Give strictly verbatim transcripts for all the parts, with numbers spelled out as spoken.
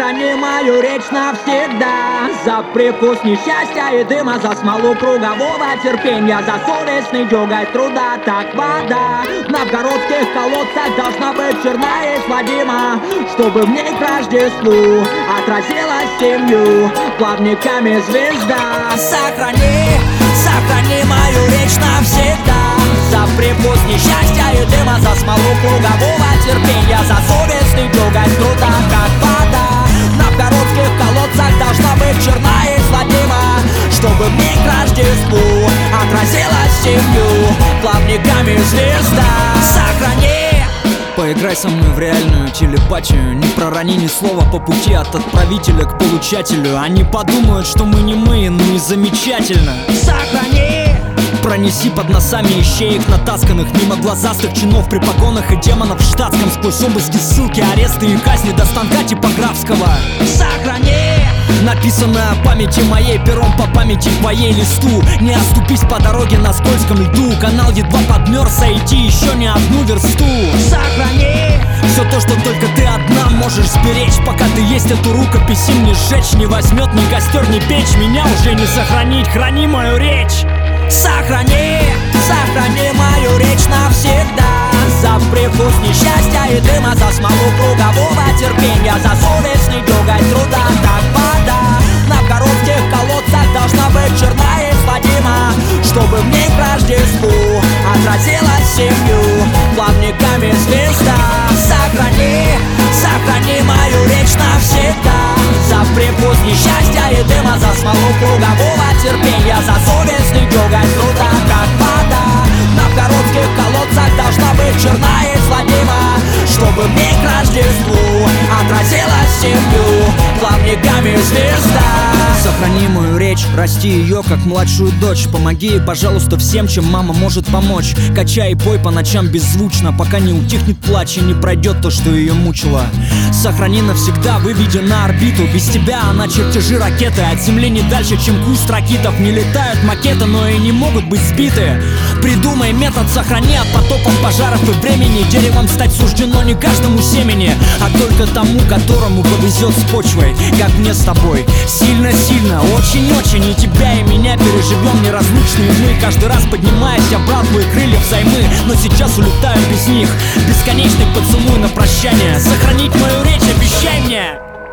Сохрани мою речь навсегда. За привкус несчастья и дыма, за смолу кругового терпения, за совестный дёготь труда. Так вода в новгородских колодцах должна быть черна и сводима, чтобы в ней к Рождеству отразилась семью плавниками звезда. Сохрани, сохрани мою речь навсегда. За привкус несчастья и дыма, за смолу кругового терпения, за совестный дёготь труда. Как вода в новгородских колодцах должна быть черна и сводима, чтобы в ней к Рождеству отразилась семью плавниками звезда. Сохрани. Поиграй со мной в реальную телепатию. Не пророни ни слова по пути от отправителя к получателю. Они подумают, что мы не мы, ну и замечательно. Сохрани. Пронеси под носами ищеек натасканных, мимо глазастых чинов при погонах и демонов в штатском, сквозь обыски, ссылки, аресты и казни до станка типографского. Сохрани. Написанное о памяти моей пером по памяти твоей листу. Не оступись по дороге на скользком льду. Канал едва подмерз, сойти еще не одну версту. Сохрани. Все то, что только ты одна можешь сберечь, пока ты есть эту рукопись, им не сжечь, не возьмет ни костер, ни печь. Меня уже не сохранить, храни мою речь. Сохрани, сохрани мою речь навсегда. За привкус несчастья и дыма, за смолу кругового терпения, за совестный дёготь труда. Как вода в новгородских колодцах должна быть черна и сводима, чтобы в ней к Рождеству отразилась семью плавниками звезда. Сохрани, сохрани мою речь навсегда. За привкус несчастья и дыма, за смолу кругового терпения, за совестный дёготь труда. Как вода в новгородских колодцах должна быть черна и сводима, чтобы в ней к Рождеству отразилась семью плавниками звезда. Сохрани мою речь, расти ее как младшую дочь. Помоги ей, пожалуйста, всем, чем мама может помочь. Качай и пой по ночам беззвучно, пока не утихнет плач и не пройдет то, что ее мучило. Сохрани навсегда, выведи на орбиту. Без тебя она чертежи ракеты. От земли не дальше, чем куст ракитов. Не летают макеты, но и не могут быть сбиты. Придумай метод, сохрани от потопов, пожаров и времени. Деревом стать суждено не каждому семени, а только тому, которому повезет с почвой, как мне с тобой. Сильно-сильно, очень-очень и тебя, и меня переживем неразлучные мы. Каждый раз поднимаясь, я брал твои крылья взаймы, но сейчас улетаю без них. Бесконечный поцелуй на прощание. Сохранить мою речь, обещай мне.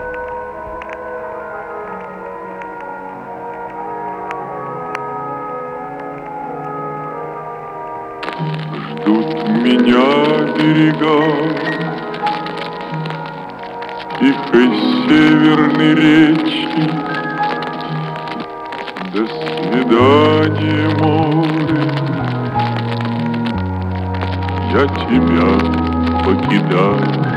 Ждут меня берега тихой северной речки. До свидания, море, я тебя покидаю.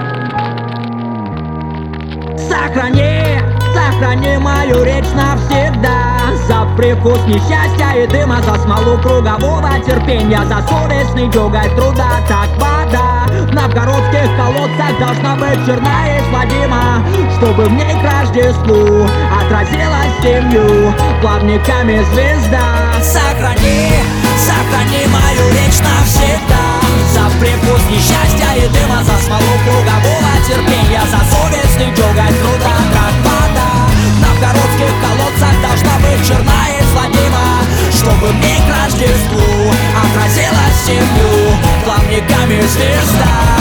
Сохрани, сохрани мою речь навсегда. За привкус несчастья и дыма, за смолу кругового терпения, за совестный дёготь труда. Так вода в новгородских колодцах должна быть черна и сводима, чтобы в ней к Рождеству отразилась семью плавниками звезда. Сохрани, сохрани мою речь навсегда. За привкус несчастья и дыма, за смолу кругового терпения, за совестный дёготь труда. Как вода в новгородских колодцах должна быть черна и сводима, чтобы в ней к Рождеству отразилась семью плавниками звезда.